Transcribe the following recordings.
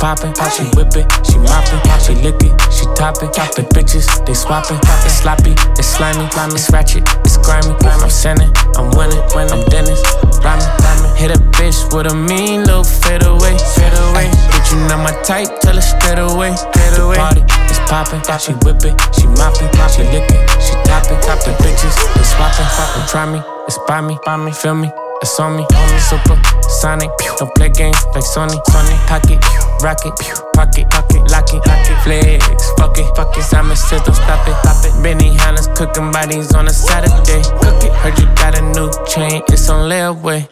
poppin', she whip it, she moppin', she lick it, she toppin'. The bitches, they swappin'. It's sloppy, it's slimy, it's ratchet, it's grimy. I'm sinning, I'm winning, I'm Dennis, rhyming. Hit a bitch with a mean little fadeaway. Bitch, you not my type, tell her straight away. The party is poppin', she whip it, she moppin', she lick it, she toppin'. The bitches, they swappin'. Try me, it's by me, feel me. It's on me, super sonic. Don't play games like Sony. Pocket, rocket, pocket, lock it, flex, fuck it. Simon says don't stop it. Benny Hanna's cooking bodies on a Saturday. Cook it. Heard you got a new chain, it's on layaway.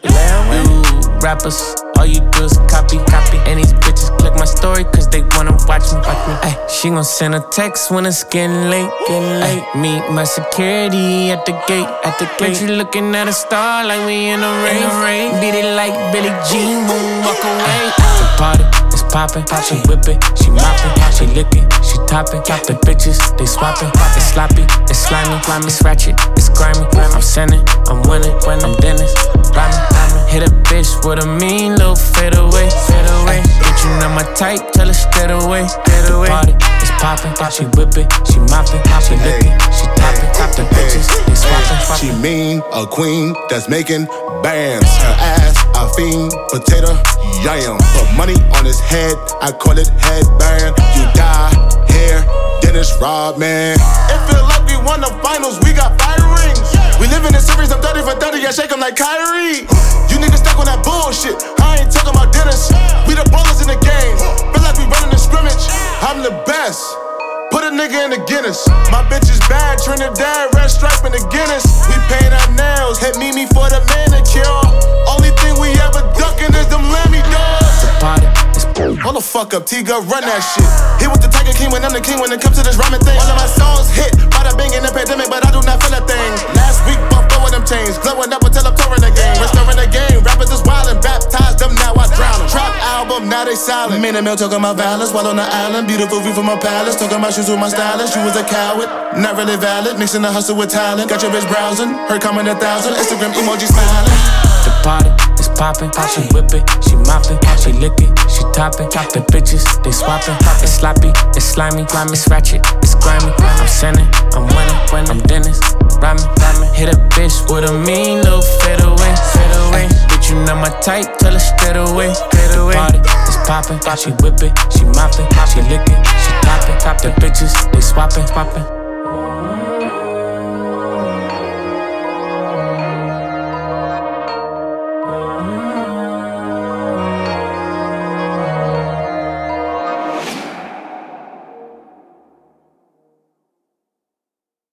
You rappers, all you do is copy. And these bitches click my story cause they wanna watch me. Ay, she gon' send a text when it's getting late. Ay, meet my security at the gate. Bitch, you looking at a star like we in a rain. Beat it like Billie Jean, boom, walk away. The party is poppin', she whip it, she moppin', she lick it, she toppin'. The bitches, they swappin'. It's sloppy, it's slimy, it's ratchet, it's grimy. I'm sinning, I'm winning, I'm Dennis, rhyming. Hit a bitch with a mean little fadeaway. Bitch, you not my type, tell her straight away. The party is poppin', she whip it, she moppin', she lick it, she toppin'. The bitches, they swappin'. She mean, a queen that's making bands. Her ass, a fiend, potato, yam. Put money on his head, I call it headband. You die here, Dennis Rodman. It feel like we won the finals, we got fire rings. We live in a series, I'm 30 for 30, I shake them like Kyrie. You niggas stuck on that bullshit, I ain't talking about Dennis. We the ballers in the game, feel like we running the scrimmage. I'm the best, put a nigga in the Guinness. My bitch is bad, Trinidad, red stripe in the Guinness. We paint our nails, hit Mimi for the manicure. Only thing we ever duckin' is them Lammy dogs. The party is hold the fuck up, T-Gun, run that shit. Hit with the Tiger King when I'm the king when it comes to this rhyming thing. All of my songs hit, bada bing in the pandemic, but I do not feel a thing. Last week, bumped over them chains, glowing up until I'm touring the game. Restoring the game, rappers is wildin', baptized them, now I drown them. Trap album, now they silent. Me and Emil talking about violence while on the island. Beautiful view from my palace, talking about shoes with my stylist. You was a coward, not really valid. Mixing the hustle with talent, got your bitch browsing. Her comment 1,000, Instagram emoji smiling. The party is poppin', she whip it, she moppin', she lick it, she toppin'. The bitches, they swappin'. It's sloppy, it's slimy, it's ratchet, it's grimy. I'm sinning, I'm winning, I'm Dennis, rhyming. Hit a bitch with a mean little fadeaway. Bitch, you not my type, tell her straight away. The party is poppin', she whip it, she moppin', she lick it, she toppin'. The bitches, they swappin'.